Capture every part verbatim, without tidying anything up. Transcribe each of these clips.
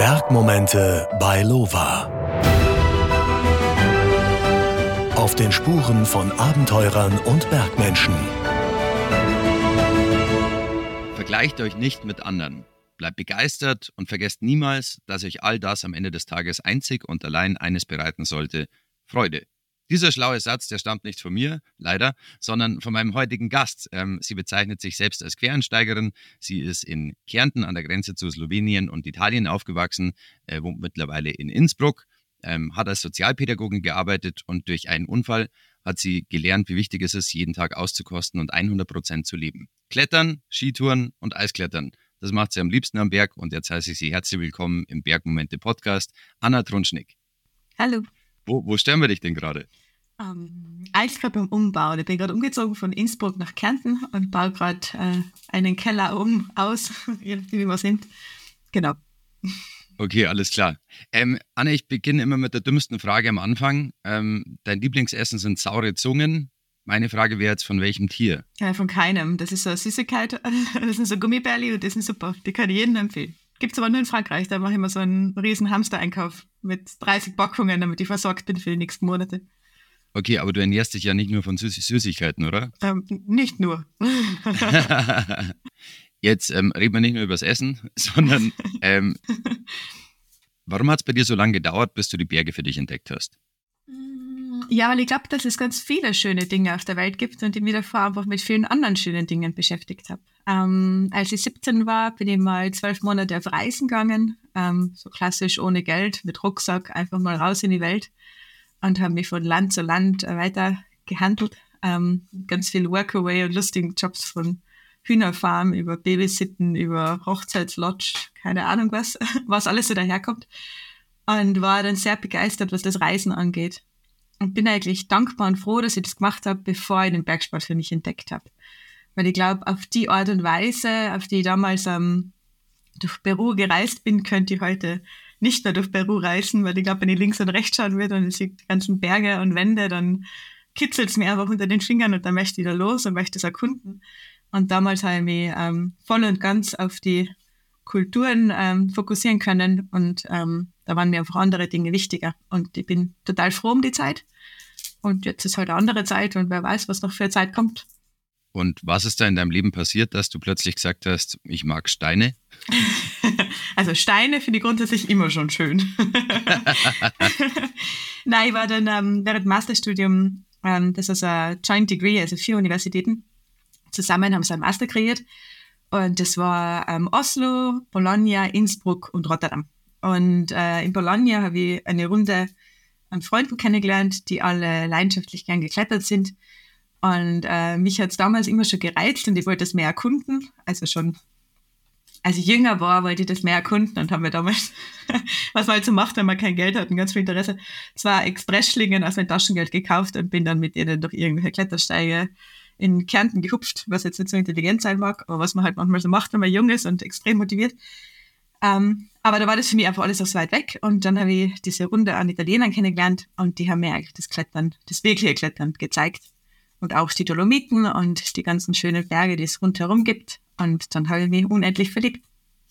Bergmomente bei Lova. Auf den Spuren von Abenteurern und Bergmenschen. Vergleicht euch nicht mit anderen. Bleibt begeistert und vergesst niemals, dass euch all das am Ende des Tages einzig und allein eines bereiten sollte: Freude. Dieser schlaue Satz, der stammt nicht von mir, leider, sondern von meinem heutigen Gast. Ähm, sie bezeichnet sich selbst als Quereinsteigerin. Sie ist in Kärnten an der Grenze zu Slowenien und Italien aufgewachsen, äh, wohnt mittlerweile in Innsbruck, ähm, hat als Sozialpädagogin gearbeitet und durch einen Unfall hat sie gelernt, wie wichtig es ist, jeden Tag auszukosten und hundert Prozent zu leben. Klettern, Skitouren und Eisklettern. Das macht sie am liebsten am Berg und jetzt heiße ich Sie herzlich willkommen im Bergmomente Podcast, Anna Trunschnick. Hallo. Wo, wo stellen wir dich denn gerade? Um, eigentlich gerade beim Umbau. Ich bin gerade umgezogen von Innsbruck nach Kärnten und baue gerade äh, einen Keller um, aus, wie wir sind. Genau. Okay, alles klar. Ähm, Anne, ich beginne immer mit der dümmsten Frage am Anfang. Ähm, dein Lieblingsessen sind saure Zungen. Meine Frage wäre jetzt, von welchem Tier? Ja, von keinem. Das ist so eine Süßigkeit. Das sind so Gummibärli und die sind super. Die kann ich jedem empfehlen. Gibt es aber nur in Frankreich. Da mache ich immer so einen riesen Hamster-Einkauf mit dreißig Packungen, damit ich versorgt bin für die nächsten Monate. Okay, aber du ernährst dich ja nicht nur von Süß- Süßigkeiten, oder? Ähm, nicht nur. Jetzt ähm, reden wir nicht nur über das Essen, sondern ähm, warum hat es bei dir so lange gedauert, bis du die Berge für dich entdeckt hast? Ja, weil ich glaube, dass es ganz viele schöne Dinge auf der Welt gibt und ich mich davor einfach mit vielen anderen schönen Dingen beschäftigt habe. Ähm, als ich siebzehn war, bin ich mal zwölf Monate auf Reisen gegangen, ähm, so klassisch ohne Geld, mit Rucksack, einfach mal raus in die Welt und habe mich von Land zu Land weiter gehandelt. Ähm, ganz viel Workaway und lustigen Jobs von Hühnerfarm über Babysitten, über Hochzeitslodge, keine Ahnung was, was alles so daherkommt. Und war dann sehr begeistert, was das Reisen angeht. Und bin eigentlich dankbar und froh, dass ich das gemacht habe, bevor ich den Bergsport für mich entdeckt habe. Weil ich glaube, auf die Art und Weise, auf die ich damals ähm, durch Peru gereist bin, könnte ich heute nicht mehr durch Peru reisen, weil ich glaube, wenn ich links und rechts schauen würde und ich sehe die ganzen Berge und Wände, dann kitzelt es mir einfach unter den Fingern und dann möchte ich da los und möchte es erkunden. Und damals habe ich mich ähm, voll und ganz auf die Kulturen ähm, fokussieren können und ähm, da waren mir einfach andere Dinge wichtiger. Und ich bin total froh um die Zeit. Und jetzt ist halt eine andere Zeit und wer weiß, was noch für eine Zeit kommt. Und was ist da in deinem Leben passiert, dass du plötzlich gesagt hast, ich mag Steine? Also Steine finde ich grundsätzlich immer schon schön. Nein, ich war dann ähm, während dem Masterstudium, ähm, das ist ein Joint Degree, also vier Universitäten zusammen haben sie einen Master kreiert. Und das war ähm, Oslo, Bologna, Innsbruck und Rotterdam. Und äh, in Bologna habe ich eine Runde an Freunden kennengelernt, die alle leidenschaftlich gern geklettert sind. Und äh, mich hat es damals immer schon gereizt und ich wollte das mehr erkunden. Also schon, als ich jünger war, wollte ich das mehr erkunden und haben wir damals, was man halt so macht, wenn man kein Geld hat und ganz viel Interesse, zwei Expressschlingen aus meinem Taschengeld gekauft und bin dann mit denen durch irgendwelche Klettersteige in Kärnten gehupft, was jetzt nicht so intelligent sein mag, aber was man halt manchmal so macht, wenn man jung ist und extrem motiviert. Ähm, aber da war das für mich einfach alles so weit weg und dann habe ich diese Runde an Italienern kennengelernt und die haben mir eigentlich das Klettern, das wirkliche Klettern gezeigt und auch die Dolomiten und die ganzen schönen Berge, die es rundherum gibt und dann habe ich mich unendlich verliebt.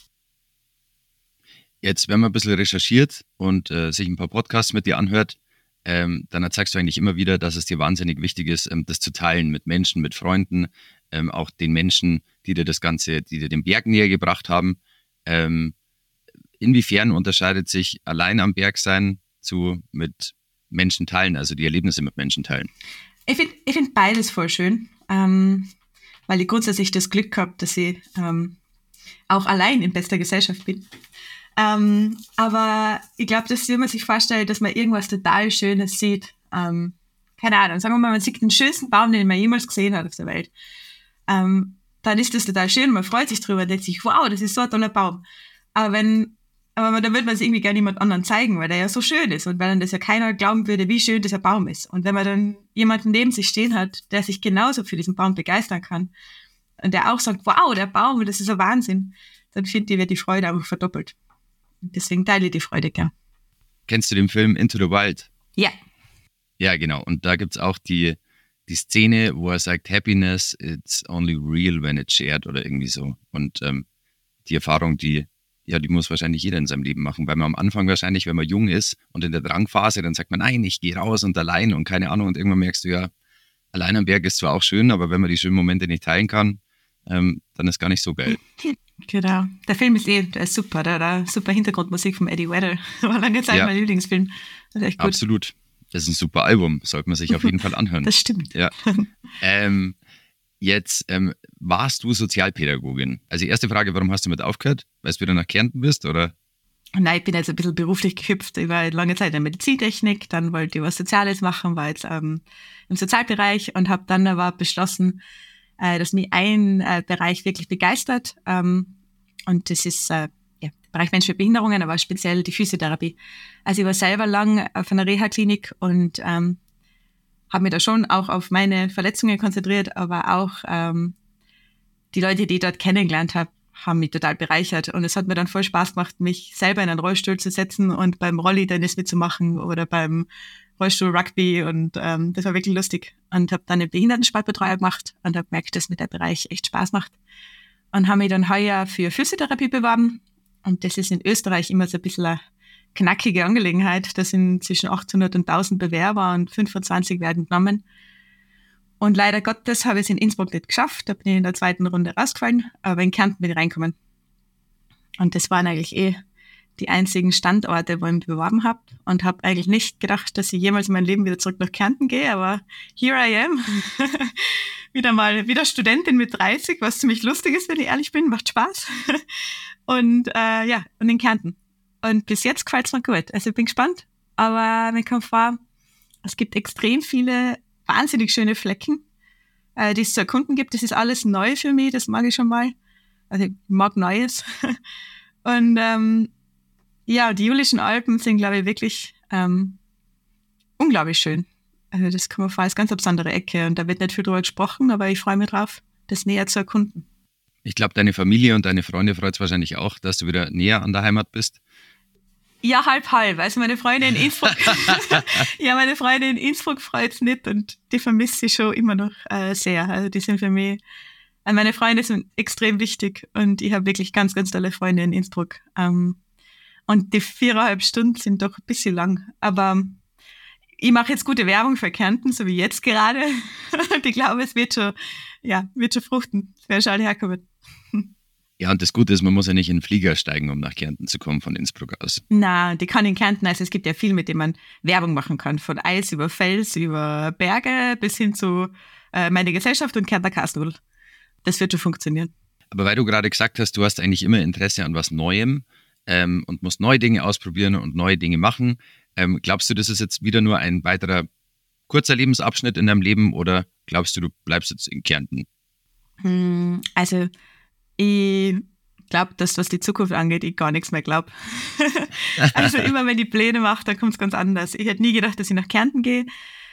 Jetzt, wenn man ein bisschen recherchiert und äh, sich ein paar Podcasts mit dir anhört, ähm, dann erzählst du eigentlich immer wieder, dass es dir wahnsinnig wichtig ist, ähm, das zu teilen mit Menschen, mit Freunden, ähm, auch den Menschen, die dir das Ganze, die dir den Berg näher gebracht haben. Ähm, inwiefern unterscheidet sich allein am Berg sein zu mit Menschen teilen, also die Erlebnisse mit Menschen teilen? Ich finde ich find beides voll schön, ähm, weil ich grundsätzlich das Glück habe, dass ich ähm, auch allein in bester Gesellschaft bin. Ähm, aber ich glaube, dass wenn man sich vorstellt, dass man irgendwas total Schönes sieht, ähm, keine Ahnung, sagen wir mal, man sieht den schönsten Baum, den man jemals gesehen hat auf der Welt, ähm, dann ist das total schön, man freut sich drüber, denkt sich, wow, das ist so ein toller Baum. Aber wenn, aber dann würde man es irgendwie gerne jemand anderen zeigen, weil der ja so schön ist und weil dann das ja keiner glauben würde, wie schön dieser Baum ist. Und wenn man dann jemanden neben sich stehen hat, der sich genauso für diesen Baum begeistern kann und der auch sagt, wow, der Baum, das ist ein Wahnsinn, dann finde ich, wird die Freude einfach verdoppelt. Und deswegen teile ich die Freude gern. Kennst du den Film Into the Wild? Ja. Ja, genau. Und da gibt es auch die, die Szene, wo er sagt, Happiness, it's only real when it's shared oder irgendwie so. Und ähm, die Erfahrung, die ja, die muss wahrscheinlich jeder in seinem Leben machen, weil man am Anfang wahrscheinlich, wenn man jung ist und in der Drangphase, dann sagt man, nein, ich gehe raus und allein und keine Ahnung und irgendwann merkst du ja, allein am Berg ist zwar auch schön, aber wenn man die schönen Momente nicht teilen kann, ähm, dann ist gar nicht so geil. Genau. Der Film ist eh, der ist super, der, der super Hintergrundmusik von Eddie Vedder. War lange Zeit ja. mein Lieblingsfilm. Das ist echt gut. Absolut. Das ist ein super Album, sollte man sich auf jeden Fall anhören. Das stimmt. Ja. Ähm, jetzt ähm, warst du Sozialpädagogin. Also die erste Frage, warum hast du mit aufgehört? Weil du wieder nach Kärnten bist, oder? Nein, ich bin jetzt ein bisschen beruflich gehüpft. Ich war lange Zeit in der Medizintechnik, dann wollte ich was Soziales machen, war jetzt ähm, im Sozialbereich und habe dann aber beschlossen, äh, dass mich ein äh, Bereich wirklich begeistert. Ähm, und das ist äh, ja, der Bereich Mensch mit Behinderungen, aber speziell die Physiotherapie. Also ich war selber lang auf einer Reha-Klinik und ähm, habe mich da schon auch auf meine Verletzungen konzentriert, aber auch ähm, die Leute, die ich dort kennengelernt habe, haben mich total bereichert. Und es hat mir dann voll Spaß gemacht, mich selber in einen Rollstuhl zu setzen und beim Rolli-Tennis mitzumachen oder beim Rollstuhl-Rugby. Und ähm, das war wirklich lustig. Und habe dann einen Behindertensportbetreuer gemacht und habe gemerkt, dass mir der Bereich echt Spaß macht. Und habe mich dann heuer für Physiotherapie beworben. Und das ist in Österreich immer so ein bisschen eine knackige Angelegenheit. Da sind zwischen achthundert und tausend Bewerber und fünfundzwanzig werden genommen. Und leider Gottes habe ich es in Innsbruck nicht geschafft. Da bin ich in der zweiten Runde rausgefallen, aber in Kärnten bin ich reingekommen. Und das waren eigentlich eh die einzigen Standorte, wo ich mich beworben habe. Und habe eigentlich nicht gedacht, dass ich jemals in meinem Leben wieder zurück nach Kärnten gehe. Aber here I am. wieder mal, wieder Studentin mit dreißig, was ziemlich lustig ist, wenn ich ehrlich bin. Macht Spaß. und äh, ja, und in Kärnten. Und bis jetzt gefällt es mir gut. Also ich bin gespannt. Aber mir kommt vor, es gibt extrem viele wahnsinnig schöne Flecken, äh, die es zu erkunden gibt. Das ist alles neu für mich, das mag ich schon mal. Also ich mag Neues. Und ähm, ja, die Julischen Alpen sind, glaube ich, wirklich ähm, unglaublich schön. Also das kann man vor als ganz besondere Ecke und da wird nicht viel drüber gesprochen, aber ich freue mich drauf, das näher zu erkunden. Ich glaube, deine Familie und deine Freunde freut es wahrscheinlich auch, dass du wieder näher an der Heimat bist. Ja, halb, halb. Also meine Freunde in Innsbruck, ja, meine Freunde in Innsbruck freut es nicht und die vermisse ich schon immer noch äh, sehr. Also die sind für mich, äh, meine Freunde sind extrem wichtig und ich habe wirklich ganz, ganz tolle Freunde in Innsbruck. Ähm, und die viereinhalb Stunden sind doch ein bisschen lang. Aber ich mache jetzt gute Werbung für Kärnten, so wie jetzt gerade. Und ich glaube, es wird schon, ja, wird schon fruchten. Es wird schon alle herkommen. Ja, und das Gute ist, man muss ja nicht in den Flieger steigen, um nach Kärnten zu kommen von Innsbruck aus. Na, die kann in Kärnten, also es gibt ja viel, mit dem man Werbung machen kann. Von Eis über Fels, über Berge bis hin zu äh, meine Gesellschaft und Kärntner Kasnudel. Das wird schon funktionieren. Aber weil du gerade gesagt hast, du hast eigentlich immer Interesse an was Neuem ähm, und musst neue Dinge ausprobieren und neue Dinge machen. Ähm, glaubst du, das ist jetzt wieder nur ein weiterer kurzer Lebensabschnitt in deinem Leben oder glaubst du, du bleibst jetzt in Kärnten? Hm, also ich glaube, dass was die Zukunft angeht, ich gar nichts mehr glaube. Also immer wenn ich Pläne mache, dann kommt es ganz anders. Ich hätte nie gedacht, dass ich nach Kärnten gehe.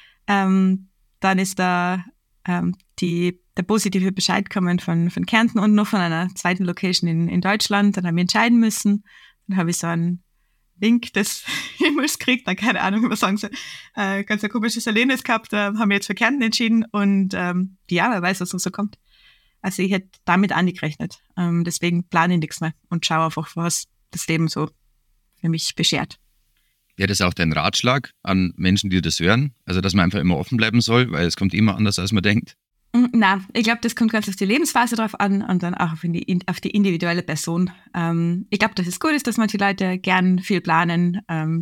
Ähm, dann ist da ähm, die, der positive Bescheid gekommen von, von Kärnten und noch von einer zweiten Location in, in Deutschland. Dann haben wir entscheiden müssen. Dann habe ich so einen Wink des Himmels gekriegt, dann keine Ahnung, was sagen sie. Äh, ganz ein komisches Erlebnis gehabt, äh, haben wir jetzt für Kärnten entschieden und ähm, ja, wer weiß, was noch so kommt. Also ich hätte damit angerechnet. Ähm, deswegen plane ich nichts mehr und schaue einfach, was das Leben so für mich beschert. Wäre das auch dein Ratschlag an Menschen, die das hören? Also, dass man einfach immer offen bleiben soll, weil es kommt immer anders, als man denkt? Nein, ich glaube, das kommt ganz auf die Lebensphase drauf an und dann auch auf die, auf die individuelle Person. Ähm, ich glaube, dass es gut ist, dass manche Leute gern viel planen ähm,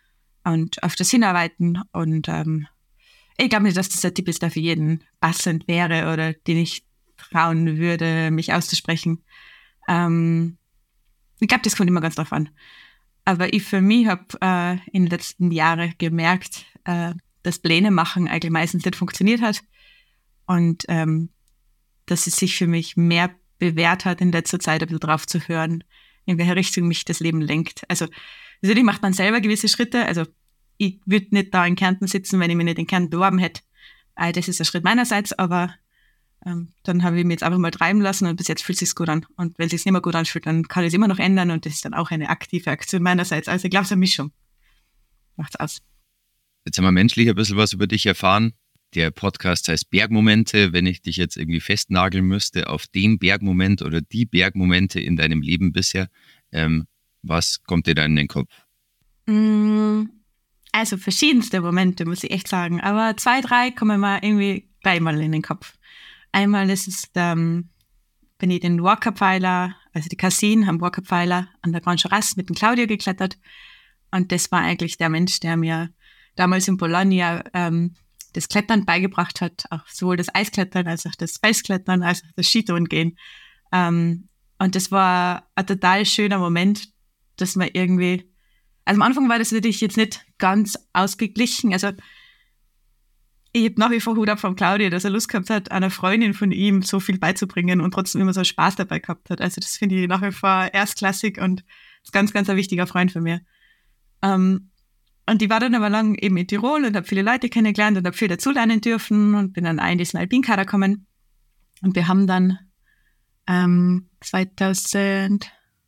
und auf das hinarbeiten. Und ähm, ich glaube nicht, dass das ein Tipp ist, der für jeden passend wäre oder den ich trauen würde, mich auszusprechen. Ähm, ich glaube, das kommt immer ganz drauf an. Aber ich für mich habe äh, in den letzten Jahren gemerkt, äh, dass Pläne machen eigentlich meistens nicht funktioniert hat. Und ähm, dass es sich für mich mehr bewährt hat, in letzter Zeit ein bisschen drauf zu hören, in welche Richtung mich das Leben lenkt. Also natürlich macht man selber gewisse Schritte. Also ich würde nicht da in Kärnten sitzen, wenn ich mich nicht in Kärnten beworben hätte. Äh, das ist ein Schritt meinerseits, aber ähm, dann habe ich mich jetzt einfach mal treiben lassen und bis jetzt fühlt es sich gut an. Und wenn es sich nicht mehr gut anfühlt, dann kann ich es immer noch ändern und das ist dann auch eine aktive Aktion meinerseits. Also ich glaube, es ist eine Mischung. Macht's aus. Jetzt haben wir menschlich ein bisschen was über dich erfahren. Der Podcast heißt Bergmomente. Wenn ich dich jetzt irgendwie festnageln müsste auf den Bergmoment oder die Bergmomente in deinem Leben bisher, Ähm, was kommt dir da in den Kopf? Also verschiedenste Momente, muss ich echt sagen. Aber zwei, drei kommen mir irgendwie dreimal in den Kopf. Einmal ist es, ähm, bin ich den Walker-Pfeiler, also die Cassin am Walker-Pfeiler an der Grand Charras mit dem Claudio geklettert. Und das war eigentlich der Mensch, der mir damals in Bologna ähm, das Klettern beigebracht hat, auch sowohl das Eisklettern als auch das Felsklettern, als auch das Skitourengehen. Ähm, und das war ein total schöner Moment, dass man irgendwie, also am Anfang war das natürlich jetzt nicht ganz ausgeglichen, also ich habe nach wie vor Hut ab von Claudio, dass er Lust gehabt hat, einer Freundin von ihm so viel beizubringen und trotzdem immer so Spaß dabei gehabt hat. Also das finde ich nach wie vor erstklassig und ist ganz, ganz ein wichtiger Freund von mir. Ähm, und ich war dann aber lang eben in Tirol und habe viele Leute kennengelernt und habe viel dazulernen dürfen und bin dann auch in diesen Alpinkader gekommen. Und wir haben dann ähm, zweitausendneunzehn,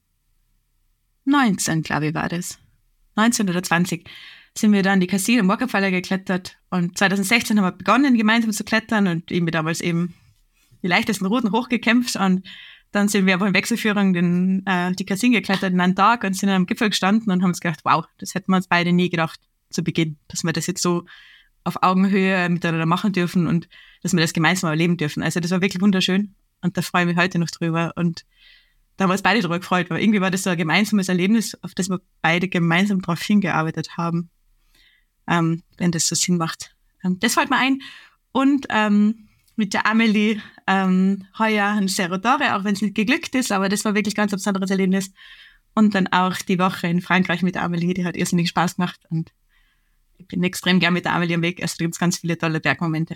glaube ich, war das, neunzehn oder zwanzig, sind wir dann die Cassin am Walker-Pfeiler geklettert und zweitausendsechzehn haben wir begonnen, gemeinsam zu klettern und ich bin damals eben die leichtesten Routen hochgekämpft und dann sind wir aber in Wechselführung den, äh, die Cassin geklettert in einen Tag und sind am Gipfel gestanden und haben uns gedacht, wow, das hätten wir uns beide nie gedacht zu Beginn, dass wir das jetzt so auf Augenhöhe miteinander machen dürfen und dass wir das gemeinsam erleben dürfen. Also das war wirklich wunderschön und da freue ich mich heute noch drüber und da haben wir uns beide drüber gefreut, weil irgendwie war das so ein gemeinsames Erlebnis, auf das wir beide gemeinsam darauf hingearbeitet haben. Ähm, wenn das so Sinn macht. Ähm, das fällt mir ein. Und ähm, mit der Amelie ähm, heuer ein Cerro d'Oro, auch wenn es nicht geglückt ist, aber das war wirklich ganz ein besonderes Erlebnis. Und dann auch die Woche in Frankreich mit der Amelie, die hat irrsinnig Spaß gemacht. Und ich bin extrem gern mit der Amelie am Weg. Also da gibt es ganz viele tolle Bergmomente.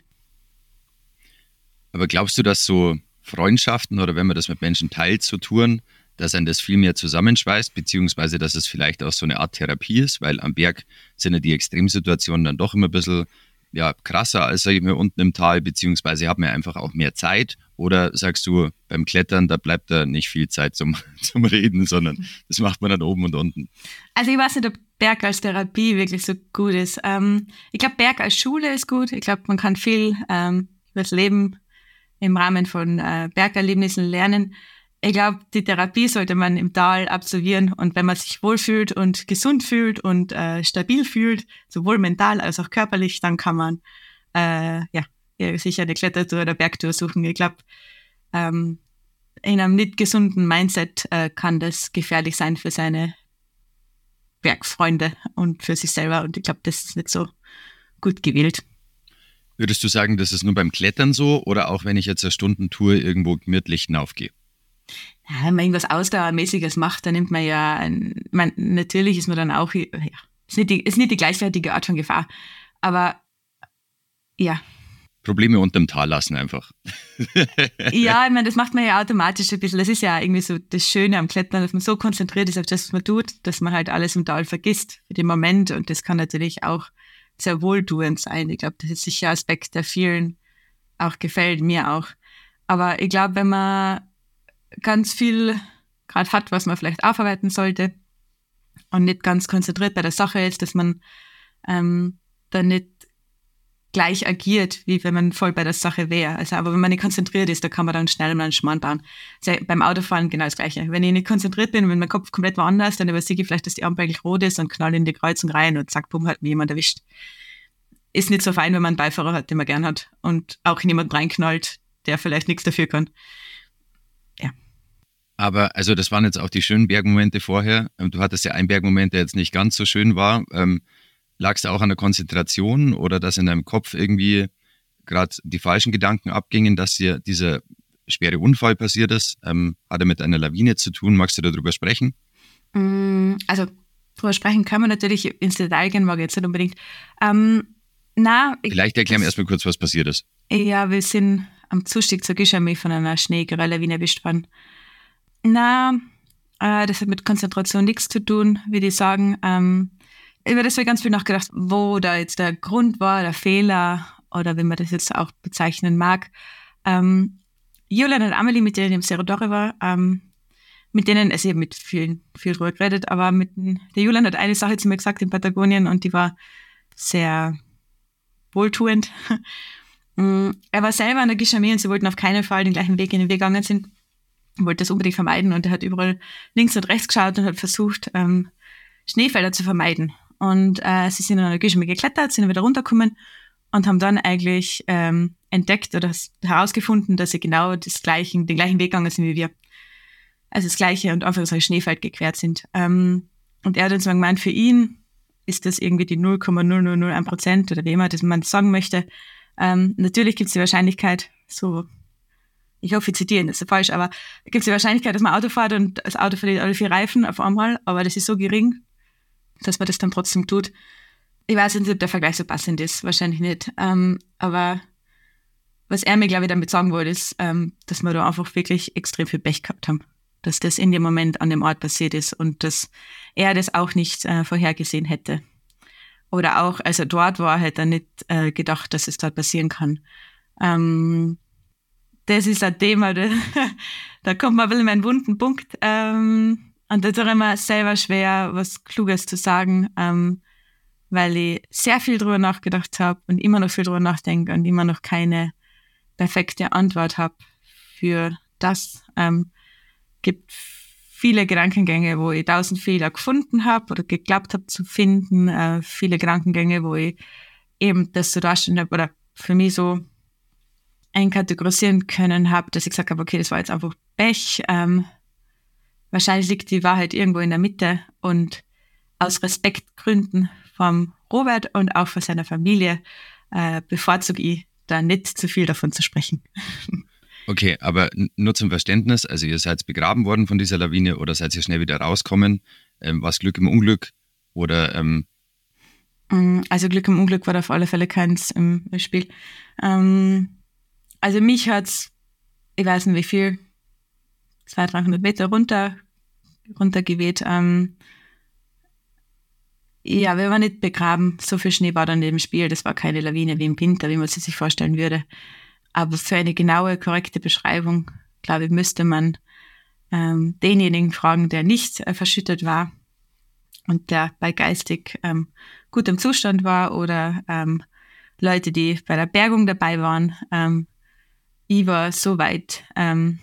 Aber glaubst du, dass so Freundschaften oder wenn man das mit Menschen teilt, so Touren, dass einen das viel mehr zusammenschweißt, beziehungsweise dass es vielleicht auch so eine Art Therapie ist, weil am Berg sind ja die Extremsituationen dann doch immer ein bisschen ja, krasser als, sage ich mal, unten im Tal, beziehungsweise hat man einfach auch mehr Zeit. Oder sagst du, beim Klettern, da bleibt da nicht viel Zeit zum, zum Reden, sondern das macht man dann oben und unten. Also ich weiß nicht, ob Berg als Therapie wirklich so gut ist. Ähm, ich glaube, Berg als Schule ist gut. Ich glaube, man kann viel ähm, über das Leben im Rahmen von äh, Bergerlebnissen lernen. Ich glaube, die Therapie sollte man im Tal absolvieren und wenn man sich wohlfühlt und gesund fühlt und äh, stabil fühlt, sowohl mental als auch körperlich, dann kann man äh, ja sicher eine Klettertour oder Bergtour suchen. Ich glaube, ähm, in einem nicht gesunden Mindset äh, kann das gefährlich sein für seine Bergfreunde und für sich selber und ich glaube, das ist nicht so gut gewählt. Würdest du sagen, das ist nur beim Klettern so oder auch wenn ich jetzt eine Stundentour irgendwo gemütlich hinaufgehe? Ja, wenn man irgendwas Ausdauermäßiges macht, dann nimmt man ja, ein, man, natürlich ist man dann auch, ja, ist nicht die, ist nicht die gleichwertige Art von Gefahr, aber ja. Probleme unterm Tal lassen einfach. Ja, ich meine, das macht man ja automatisch ein bisschen, das ist ja irgendwie so das Schöne am Klettern, dass man so konzentriert ist auf das, was man tut, dass man halt alles im Tal vergisst für den Moment und das kann natürlich auch sehr wohltuend sein. Ich glaube, das ist sicher ein Aspekt, der vielen auch gefällt, mir auch. Aber ich glaube, wenn man ganz viel gerade hat, was man vielleicht aufarbeiten sollte und nicht ganz konzentriert bei der Sache ist, dass man ähm, dann nicht gleich agiert, wie wenn man voll bei der Sache wäre. Also, aber wenn man nicht konzentriert ist, da kann man dann schnell mal einen Schmarrn bauen. Also beim Autofahren genau das Gleiche. Wenn ich nicht konzentriert bin, wenn mein Kopf komplett woanders, dann übersehe ich vielleicht, dass die Ampel eigentlich rot ist und knall in die Kreuzung rein und zack, bumm, hat mir jemand erwischt. Ist nicht so fein, wenn man einen Beifahrer hat, den man gern hat und auch in jemanden reinknallt, der vielleicht nichts dafür kann. Ja. Aber also das waren jetzt auch die schönen Bergmomente vorher. Du hattest ja einen Bergmoment, der jetzt nicht ganz so schön war. Ähm, lag es da auch an der Konzentration oder dass in deinem Kopf irgendwie gerade die falschen Gedanken abgingen, dass dir dieser schwere Unfall passiert ist? Ähm, hat er mit einer Lawine zu tun? Magst du darüber sprechen? Also darüber sprechen kann man natürlich, ins Detail gehen mag ich jetzt nicht unbedingt. Ähm, na, Vielleicht erklären wir erstmal kurz, was passiert ist. Ja, wir sind am Zustieg zur Gischamee von einer Schneegeröllawine erwischt worden. Na, äh, das hat mit Konzentration nichts zu tun, würde ich sagen. Ähm, über das habe ich ganz viel nachgedacht, wo da jetzt der Grund war, der Fehler oder wie man das jetzt auch bezeichnen mag. Ähm, Julian und Amelie, mit denen ich im Cerro d'Oro war, ähm, mit denen, also ich habe mit vielen viel drüber geredet, aber mit der Julian hat eine Sache zu mir gesagt in Patagonien und die war sehr wohltuend. Er war selber an der Gischamee und sie wollten auf keinen Fall den gleichen Weg, den wir gegangen sind. wollte das unbedingt vermeiden und er hat überall links und rechts geschaut und hat versucht, ähm, Schneefelder zu vermeiden. Und äh, sie sind in einer Gehschirme geklettert, sind wieder runtergekommen und haben dann eigentlich ähm, entdeckt oder herausgefunden, dass sie genau das gleichen, den gleichen Weg gegangen sind wie wir. Also das gleiche und einfach so ein Schneefeld gequert sind. Ähm, und er hat uns mal gemeint, für ihn ist das irgendwie die null Komma null null null eins Prozent oder wie immer das man sagen möchte. Ähm, natürlich gibt es die Wahrscheinlichkeit, so, ich hoffe, ich zitiere, das ist falsch, aber gibt es die Wahrscheinlichkeit, dass man Auto fährt und das Auto verliert alle vier Reifen auf einmal, aber das ist so gering, dass man das dann trotzdem tut. Ich weiß nicht, ob der Vergleich so passend ist, wahrscheinlich nicht. Ähm, aber was er mir, glaube ich, damit sagen wollte, ist, ähm, dass wir da einfach wirklich extrem viel Pech gehabt haben. Dass das in dem Moment an dem Ort passiert ist und dass er das auch nicht äh, vorhergesehen hätte. Oder auch, als er dort war, hätte er nicht äh, gedacht, dass es dort passieren kann. Ähm, das ist ein Thema, da, da kommt man ein bisschen in einen wunden Punkt. Ähm, und da ist auch immer selber schwer, was Kluges zu sagen, ähm, weil ich sehr viel drüber nachgedacht habe und immer noch viel drüber nachdenke und immer noch keine perfekte Antwort habe für das. Ähm, gibt viele Gedankengänge, wo ich tausend Fehler gefunden habe oder geglaubt habe zu finden. Äh, viele Gedankengänge, wo ich eben das so darstellen habe oder für mich so einkategorisieren können habe, dass ich gesagt habe, okay, das war jetzt einfach Pech. Ähm, wahrscheinlich liegt die Wahrheit irgendwo in der Mitte und aus Respektgründen vom Robert und auch von seiner Familie äh, bevorzuge ich, da nicht zu viel davon zu sprechen. Okay, aber nur zum Verständnis, also ihr seid begraben worden von dieser Lawine oder seid ihr schnell wieder rauskommen? Ähm, war es Glück im Unglück oder... Ähm Also Glück im Unglück war da auf alle Fälle keins im Spiel. Ähm, also mich hat's, ich weiß nicht wie viel, zweihundert, dreihundert Meter runter, runtergeweht. Ähm, ja, wir waren nicht begraben. So viel Schnee war dann im Spiel. Das war keine Lawine wie im Winter, wie man sie sich vorstellen würde. Aber für eine genaue, korrekte Beschreibung, glaube ich, müsste man ähm, denjenigen fragen, der nicht äh, verschüttet war und der bei geistig ähm, gutem Zustand war oder ähm, Leute, die bei der Bergung dabei waren. Ähm, ich war so weit, ähm,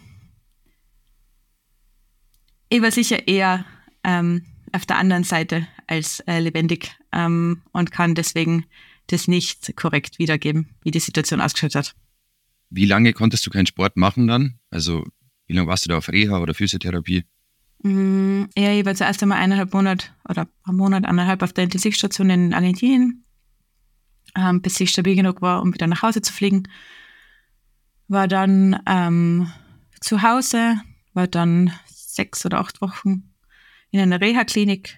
ich war sicher eher ähm, auf der anderen Seite als äh, lebendig ähm, und kann deswegen das nicht korrekt wiedergeben, wie die Situation ausgeschaut hat. Wie lange konntest du keinen Sport machen dann? Also wie lange warst du da auf Reha oder Physiotherapie? Mm, ja, ich war zuerst einmal eineinhalb Monate oder ein Monat, eineinhalb auf der Intensivstation in Argentinien, ähm, bis ich stabil genug war, um wieder nach Hause zu fliegen. War dann ähm, zu Hause, war dann sechs oder acht Wochen in einer Reha-Klinik.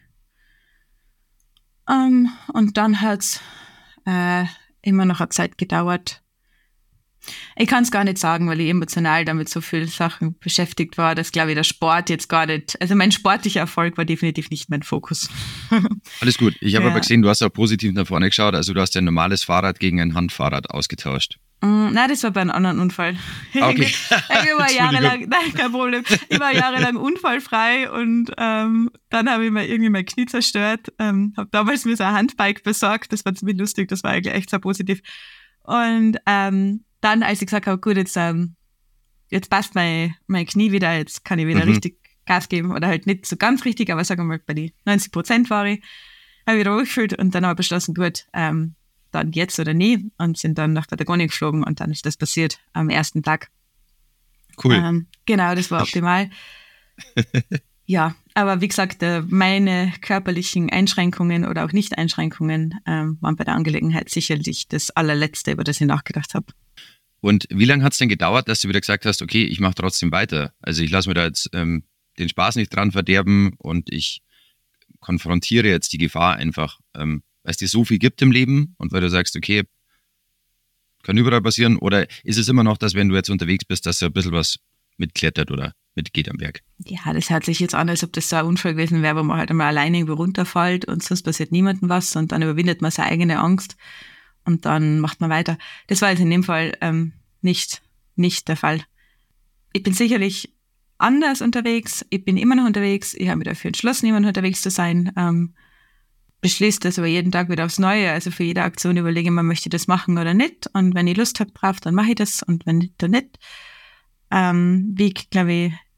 Ähm, und dann hat es äh, immer noch eine Zeit gedauert. Ich kann es gar nicht sagen, weil ich emotional damit so viele Sachen beschäftigt war, dass, glaube ich, der Sport jetzt gar nicht, also mein sportlicher Erfolg war definitiv nicht mein Fokus. Alles gut. Ich habe ja. aber gesehen, du hast auch positiv nach vorne geschaut, also du hast ein normales Fahrrad gegen ein Handfahrrad ausgetauscht. Mm, nein, das war bei einem anderen Unfall. Okay. ich war jahrelang, nein, kein Problem. Ich war jahrelang unfallfrei und ähm, dann habe ich mir irgendwie mein Knie zerstört. Ähm, habe damals mir so ein Handbike besorgt, das war ziemlich lustig, das war eigentlich echt sehr positiv. Und ähm, dann, als ich gesagt habe, gut, jetzt, ähm, jetzt passt mein, mein Knie wieder, jetzt kann ich wieder mhm. richtig Gas geben oder halt nicht so ganz richtig, aber sagen wir mal, bei den neunzig Prozent war ich, habe ich wieder hochgefühlt und dann habe ich beschlossen, gut, ähm, dann jetzt oder nie und sind dann nach Patagonien geflogen und dann ist das passiert am ersten Tag. Cool. Ähm, genau, das war optimal. Ja, aber wie gesagt, äh, meine körperlichen Einschränkungen oder auch Nicht-Einschränkungen ähm, waren bei der Angelegenheit sicherlich das allerletzte, über das ich nachgedacht habe. Und wie lange hat es denn gedauert, dass du wieder gesagt hast, okay, ich mache trotzdem weiter? Also ich lasse mir da jetzt ähm, den Spaß nicht dran verderben und ich konfrontiere jetzt die Gefahr einfach, ähm, weil es dir so viel gibt im Leben und weil du sagst, okay, kann überall passieren? Oder ist es immer noch, dass wenn du jetzt unterwegs bist, dass so ein bisschen was mitklettert oder mitgeht am Berg? Ja, das hört sich jetzt an, als ob das so ein Unfall gewesen wäre, wo man halt einmal alleine irgendwo runterfällt und sonst passiert niemandem was und dann überwindet man seine eigene Angst. Und dann macht man weiter. Das war jetzt in dem Fall ähm, nicht, nicht der Fall. Ich bin sicherlich anders unterwegs. Ich bin immer noch unterwegs. Ich habe mich dafür entschlossen, immer noch unterwegs zu sein. Ähm, beschließe das aber jeden Tag wieder aufs Neue. Also für jede Aktion überlege ich mir, möchte ich das machen oder nicht. Und wenn ich Lust habe drauf, dann mache ich das. Und wenn nicht, dann nicht. Ähm, wie ich, glaube ich,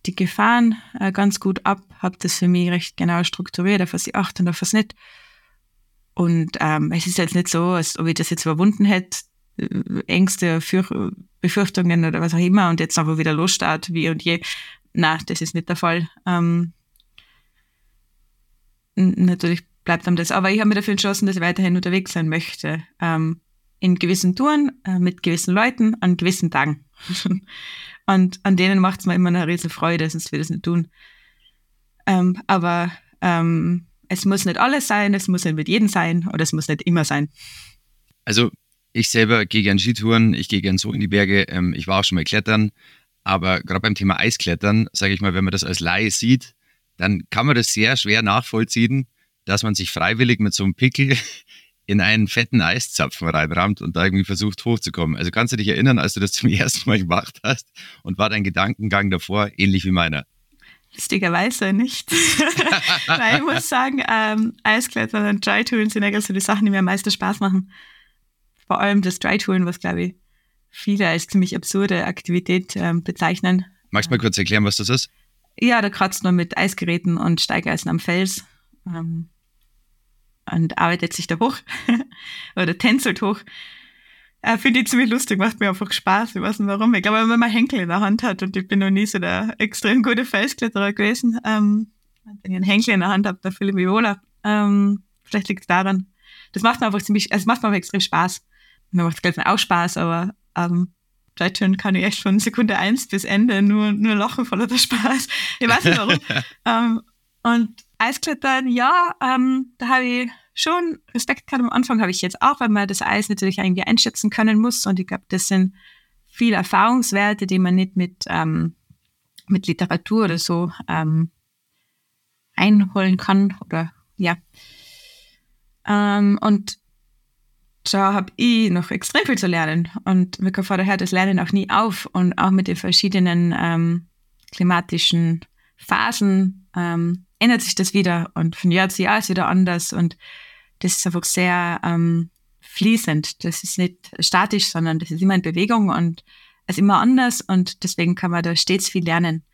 die Gefahren äh, ganz gut ab, habe das für mich recht genau strukturiert, auf was ich achte und auf was nicht. Und ähm, es ist jetzt nicht so, als ob ich das jetzt überwunden hätte, äh, Ängste, Für- Befürchtungen oder was auch immer und jetzt einfach wieder losstart, wie und je. Nein, das ist nicht der Fall. Ähm, n- natürlich bleibt einem das. Aber ich habe mir dafür entschlossen, dass ich weiterhin unterwegs sein möchte. Ähm, in gewissen Touren, äh, mit gewissen Leuten, an gewissen Tagen. Und an denen macht es mir immer eine riesen Freude, sonst würde ich es nicht tun. Ähm, aber ähm, es muss nicht alles sein, es muss nicht mit jedem sein oder es muss nicht immer sein. Also ich selber gehe gern Skitouren, ich gehe gern so in die Berge, ähm, ich war auch schon mal klettern, aber gerade beim Thema Eisklettern, sage ich mal, wenn man das als Laie sieht, dann kann man das sehr schwer nachvollziehen, dass man sich freiwillig mit so einem Pickel in einen fetten Eiszapfen reinrammt und da irgendwie versucht hochzukommen. Also kannst du dich erinnern, als du das zum ersten Mal gemacht hast und war dein Gedankengang davor ähnlich wie meiner? Lustigerweise nicht. Weil ich muss sagen, ähm, Eisklettern und Dry-Touren sind eigentlich so die Sachen, die mir am meisten Spaß machen. Vor allem das Dry-Touren, was, glaube ich, viele als ziemlich absurde Aktivität ähm, bezeichnen. Magst du mal kurz erklären, was das ist? Ja, da kratzt man mit Eisgeräten und Steigeisen am Fels ähm, und arbeitet sich da hoch oder tänzelt hoch. Äh, Finde ich ziemlich lustig, macht mir einfach Spaß, ich weiß nicht warum. Ich glaube, wenn man Henkel in der Hand hat und ich bin noch nie so der extrem gute Felskletterer gewesen, ähm, wenn ich einen Henkel in der Hand habe, da fühle ich mich wohler. Ähm, vielleicht liegt es daran. Das macht mir einfach ziemlich, also es macht mir einfach extrem Spaß. Mir macht es auch Spaß, aber ähm, Dry-Touren kann ich echt von Sekunde eins bis Ende nur, nur lachen voller der Spaß. Ich weiß nicht warum. ähm, und Eisklettern, ja, ähm, da habe ich schon Respekt gehabt. Am Anfang habe ich jetzt auch, weil man das Eis natürlich irgendwie einschätzen können muss. Und ich glaube, das sind viele Erfahrungswerte, die man nicht mit, ähm, mit Literatur oder so ähm, einholen kann. Oder ja. Ähm, und da habe ich noch extrem viel zu lernen. Und mir vorher hört das Lernen auch nie auf. Und auch mit den verschiedenen ähm, klimatischen Phasen ähm, ändert sich das wieder. Und von Jahr zu Jahr ist wieder anders. Und das ist einfach sehr ähm, fließend. Das ist nicht statisch, sondern das ist immer in Bewegung und es ist immer anders. Und deswegen kann man da stets viel lernen.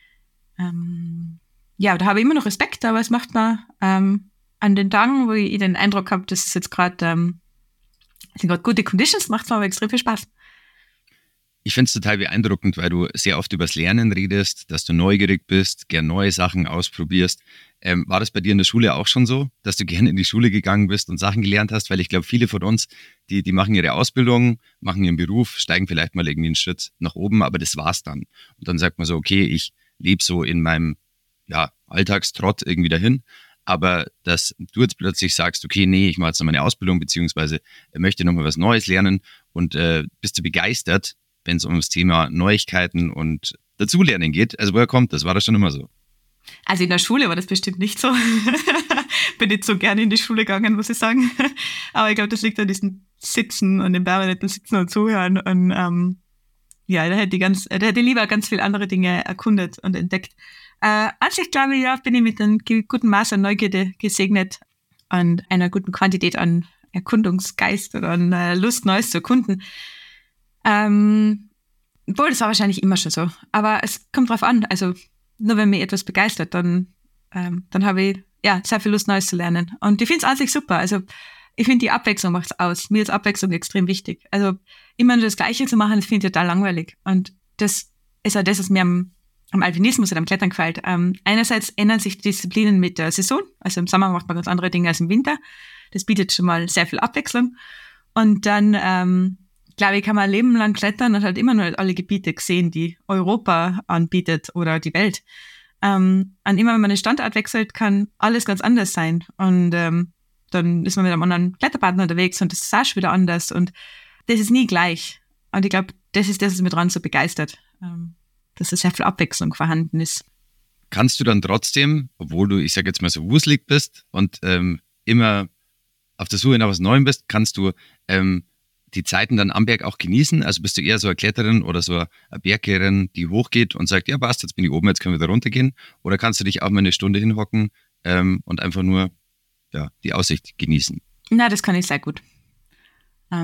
Ähm, ja, da habe ich immer noch Respekt, aber es macht mir ähm, an den Tagen, wo ich den Eindruck habe, dass es jetzt gerade ähm, sind gerade gute Conditions, macht es mir aber extrem viel Spaß. Ich finde es total beeindruckend, weil du sehr oft übers Lernen redest, dass du neugierig bist, gern neue Sachen ausprobierst. Ähm, war das bei dir in der Schule auch schon so, dass du gerne in die Schule gegangen bist und Sachen gelernt hast? Weil ich glaube, viele von uns, die, die machen ihre Ausbildung, machen ihren Beruf, steigen vielleicht mal irgendwie einen Schritt nach oben, aber das war's dann. Und dann sagt man so, okay, ich lebe so in meinem ja, Alltagstrott irgendwie dahin. Aber dass du jetzt plötzlich sagst, okay, nee, ich mache jetzt noch meine Ausbildung, beziehungsweise möchte noch mal was Neues lernen und äh, bist du begeistert, wenn es um das Thema Neuigkeiten und Dazulernen geht. Also woher kommt das? War das schon immer so? Also in der Schule war das bestimmt nicht so. Bin nicht so gerne in die Schule gegangen, muss ich sagen. Aber ich glaube, das liegt an diesem Sitzen und dem permanenten Sitzen und Zuhören. Und ähm, ja, da hätte ich ganz, da hätte ich lieber ganz viele andere Dinge erkundet und entdeckt. Äh, an sich glaube ich, ja, bin ich mit einem guten Maß an Neugierde gesegnet und einer guten Quantität an Erkundungsgeist oder an äh, Lust, Neues zu erkunden. Ähm, obwohl, das war wahrscheinlich immer schon so. Aber es kommt drauf an. Also nur wenn mich etwas begeistert, dann, ähm, dann habe ich ja sehr viel Lust, Neues zu lernen. Und ich finde es an sich super. Also ich finde, die Abwechslung macht es aus. Mir ist Abwechslung extrem wichtig. Also immer nur das Gleiche zu machen, das finde ich total langweilig. Und das ist auch das, was mir am, am Alpinismus oder am Klettern gefällt. Ähm, einerseits ändern sich die Disziplinen mit der Saison. Also im Sommer macht man ganz andere Dinge als im Winter. Das bietet schon mal sehr viel Abwechslung. Und dann ähm, glaube ich, kann man ein Leben lang klettern und halt immer noch alle Gebiete sehen, die Europa anbietet oder die Welt. Ähm, und immer wenn man den Standort wechselt, kann alles ganz anders sein. Und ähm, dann ist man mit einem anderen Kletterpartner unterwegs und das ist auch schon wieder anders. Und das ist nie gleich. Und ich glaube, das ist das, was mich dran so begeistert, ähm, dass da sehr viel Abwechslung vorhanden ist. Kannst du dann trotzdem, obwohl du, ich sage jetzt mal so wuselig bist und ähm, immer auf der Suche nach was Neuem bist, kannst du ähm, die Zeiten dann am Berg auch genießen? Also bist du eher so eine Kletterin oder so eine Bergkehrerin, die hochgeht und sagt, ja passt, jetzt bin ich oben, jetzt können wir da runtergehen? Oder kannst du dich auch mal eine Stunde hinhocken ähm, und einfach nur ja, die Aussicht genießen? Na, das kann ich sehr gut. Ähm,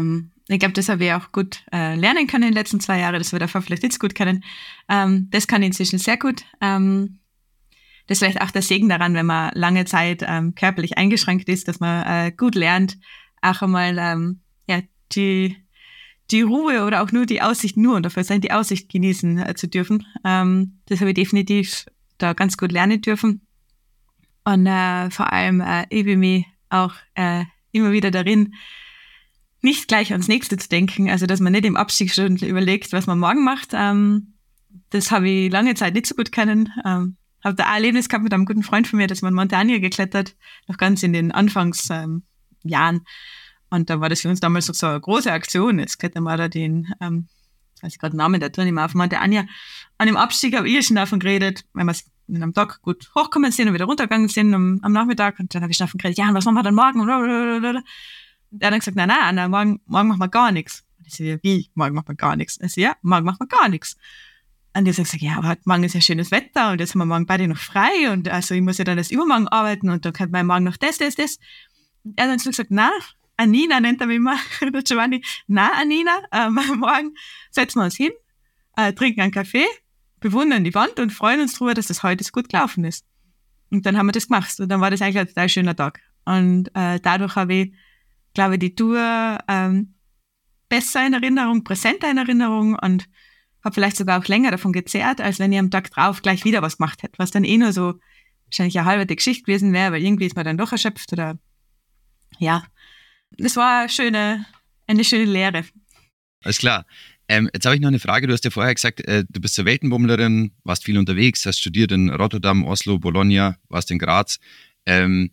ich glaube, das habe ich auch gut äh, lernen können in den letzten zwei Jahren, das wir davor vielleicht nicht so gut können. Ähm, das kann ich inzwischen sehr gut. Ähm, das ist vielleicht auch der Segen daran, wenn man lange Zeit ähm, körperlich eingeschränkt ist, dass man äh, gut lernt, auch einmal ähm, ja, die, die Ruhe oder auch nur die Aussicht, nur und dafür sein, die Aussicht genießen äh, zu dürfen. Ähm, das habe ich definitiv da ganz gut lernen dürfen. Und äh, vor allem äh, übe ich mich auch äh, immer wieder darin, nicht gleich ans Nächste zu denken, also dass man nicht im Abstieg schon überlegt, was man morgen macht. Ähm, das habe ich lange Zeit nicht so gut können. Ähm, habe da auch ein Erlebnis gehabt mit einem guten Freund von mir, dass man Montagne geklettert, noch ganz in den Anfangsjahren. Ähm, und da war das für uns damals so, so eine große Aktion. Jetzt klettern wir da den, ähm, ich weiß gerade den Namen, der tun nicht mehr auf Montagne. An dem Abstieg habe ich schon davon geredet, wenn wir in einem Tag gut hochkommen sind und wieder runtergegangen sind am, am Nachmittag. Und dann habe ich davon geredet, ja, und was machen wir dann morgen? Und er hat dann gesagt, nein, nein, nein, morgen, morgen machen wir gar nichts. Und ich so, wie, morgen machen wir gar nichts? Ich so, ja, morgen machen wir gar nichts. Und ich so gesagt, ja, aber heute morgen ist ja schönes Wetter und jetzt haben wir morgen beide noch frei und also ich muss ja dann das übermorgen arbeiten und dann könnte man morgen noch das, das, das. Und er hat dann so gesagt, nein, Anina nennt er mich immer, der Giovanni, nein, Anina, ähm, morgen setzen wir uns hin, äh, trinken einen Kaffee, bewundern die Wand und freuen uns darüber, dass das heute so gut gelaufen ist. Und dann haben wir das gemacht und dann war das eigentlich ein total schöner Tag. Und äh, dadurch habe ich, glaube ich, die Tour ähm, besser in Erinnerung, präsenter in Erinnerung und habe vielleicht sogar auch länger davon gezehrt, als wenn ich am Tag drauf gleich wieder was gemacht hätte, was dann eh nur so wahrscheinlich eine halbe Geschichte gewesen wäre, weil irgendwie ist man dann doch erschöpft oder ja, das war eine schöne, eine schöne Lehre. Alles klar. Ähm, jetzt habe ich noch eine Frage. Du hast ja vorher gesagt, äh, du bist eine Weltenbummlerin, warst viel unterwegs, hast studiert in Rotterdam, Oslo, Bologna, warst in Graz. Ähm,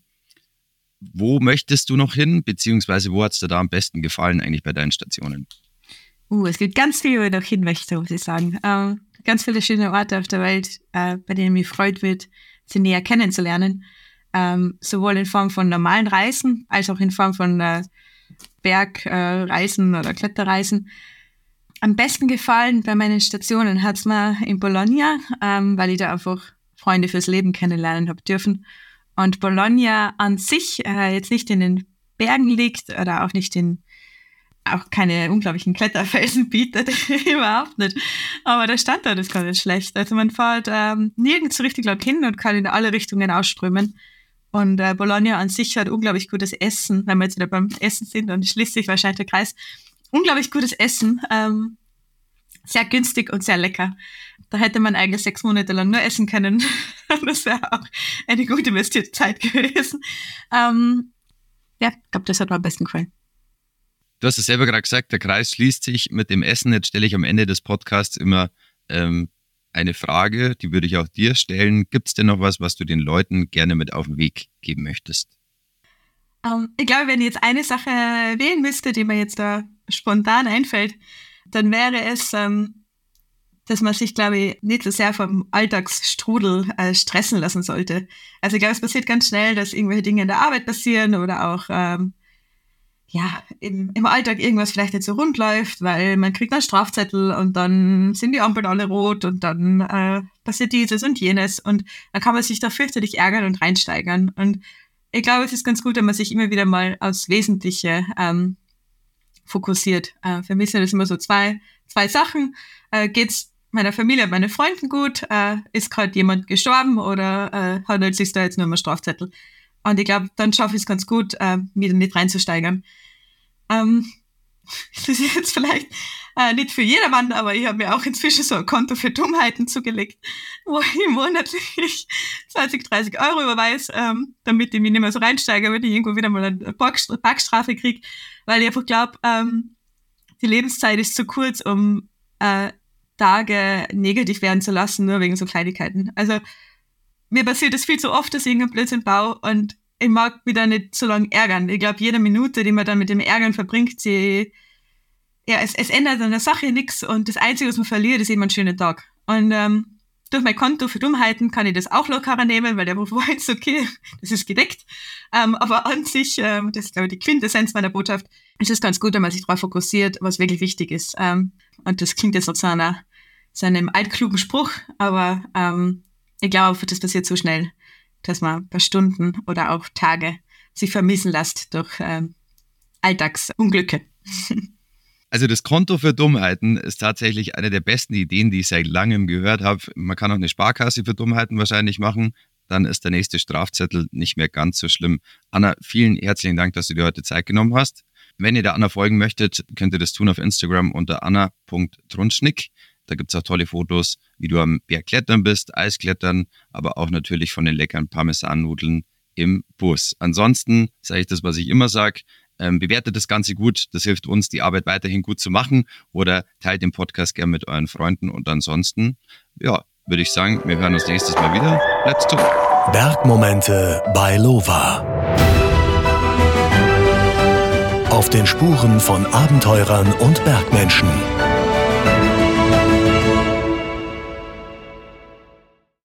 wo möchtest du noch hin, beziehungsweise wo hat es dir da am besten gefallen eigentlich bei deinen Stationen? Uh, es gibt ganz viel, wo ich noch hin möchte, muss ich sagen. Ähm, ganz viele schöne Orte auf der Welt, äh, bei denen mich freut wird, sie näher kennenzulernen. Ähm, sowohl in Form von normalen Reisen, als auch in Form von äh, Bergreisen äh, oder Kletterreisen. Am besten gefallen bei meinen Stationen hat es mir in Bologna, ähm, weil ich da einfach Freunde fürs Leben kennenlernen habe dürfen. Und Bologna an sich äh, jetzt nicht in den Bergen liegt oder auch nicht in auch keine unglaublichen Kletterfelsen bietet, überhaupt nicht. Aber der Standort ist gar nicht schlecht. Also man fährt ähm, nirgends so richtig laut hin und kann in alle Richtungen ausströmen. Und äh, Bologna an sich hat unglaublich gutes Essen, wenn wir jetzt wieder beim Essen sind, und schließt sich wahrscheinlich der Kreis. Unglaublich gutes Essen, ähm, sehr günstig und sehr lecker. Da hätte man eigentlich sechs Monate lang nur essen können. Das wäre auch eine gut investierte Zeit gewesen. Ähm, ja, ich glaube, das hat mir am besten gefallen. Du hast es selber gerade gesagt, der Kreis schließt sich mit dem Essen. Jetzt stelle ich am Ende des Podcasts immer ähm, eine Frage, die würde ich auch dir stellen. Gibt es denn noch was, was du den Leuten gerne mit auf den Weg geben möchtest? Um, ich glaube, wenn ich jetzt eine Sache wählen müsste, die mir jetzt da spontan einfällt, dann wäre es, ähm, dass man sich, glaube ich, nicht so sehr vom Alltagsstrudel äh, stressen lassen sollte. Also ich glaube, es passiert ganz schnell, dass irgendwelche Dinge in der Arbeit passieren oder auch ähm, ja, im, im Alltag irgendwas vielleicht nicht so rund läuft, weil man kriegt einen Strafzettel und dann sind die Ampeln alle rot und dann äh, passiert dieses und jenes und dann kann man sich da fürchterlich ärgern und reinsteigern. Und ich glaube, es ist ganz gut, wenn man sich immer wieder mal aufs Wesentliche ähm, fokussiert. Äh, für mich sind das immer so zwei, zwei Sachen. Äh, geht's meiner Familie und meinen Freunden gut? Äh, ist gerade jemand gestorben oder äh, handelt es sich da jetzt nur um einen Strafzettel? Und ich glaube, dann schaffe ich es ganz gut, äh, mich da nicht reinzusteigern. Ähm, das ist jetzt vielleicht äh, nicht für jedermann, aber ich habe mir auch inzwischen so ein Konto für Dummheiten zugelegt, wo ich monatlich zwanzig, dreißig Euro überweise, ähm, damit ich mich nicht mehr so reinsteige, wenn ich irgendwo wieder mal eine Parkstrafe kriege, weil ich einfach glaube, ähm, die Lebenszeit ist zu kurz, um äh, Tage negativ werden zu lassen, nur wegen so Kleinigkeiten. Also mir passiert das viel zu oft, dass ich irgendeinen Blödsinn baue und ich mag mich da nicht so lange ärgern. Ich glaube, jede Minute, die man dann mit dem Ärgern verbringt, sie, ja, es, es ändert an der Sache nichts und das Einzige, was man verliert, ist eben ein schöner Tag. Und ähm, durch mein Konto für Dummheiten kann ich das auch lockerer nehmen, weil der Beruf war jetzt okay, das ist gedeckt. Ähm, aber an sich, ähm, das ist, glaube ich, die Quintessenz meiner Botschaft, ist es ganz gut, wenn man sich darauf fokussiert, was wirklich wichtig ist. Ähm, und das klingt jetzt noch zu, einer, zu einem altklugen Spruch, aber ähm, ich glaube, das passiert so schnell, dass man ein paar Stunden oder auch Tage sich vermissen lässt durch ähm, Alltagsunglücke. Also das Konto für Dummheiten ist tatsächlich eine der besten Ideen, die ich seit langem gehört habe. Man kann auch eine Sparkasse für Dummheiten wahrscheinlich machen. Dann ist der nächste Strafzettel nicht mehr ganz so schlimm. Anna, vielen herzlichen Dank, dass du dir heute Zeit genommen hast. Wenn ihr der Anna folgen möchtet, könnt ihr das tun auf Instagram unter anna punkt trunschnick. Da gibt es auch tolle Fotos, wie du am Bergklettern bist, Eisklettern, aber auch natürlich von den leckeren Parmesannudeln im Bus. Ansonsten sage ich das, was ich immer sage, ähm, bewertet das Ganze gut, das hilft uns, die Arbeit weiterhin gut zu machen, oder teilt den Podcast gerne mit euren Freunden, und ansonsten, ja, würde ich sagen, wir hören uns nächstes Mal wieder. Let's talk! Bergmomente bei Lova. Auf den Spuren von Abenteurern und Bergmenschen.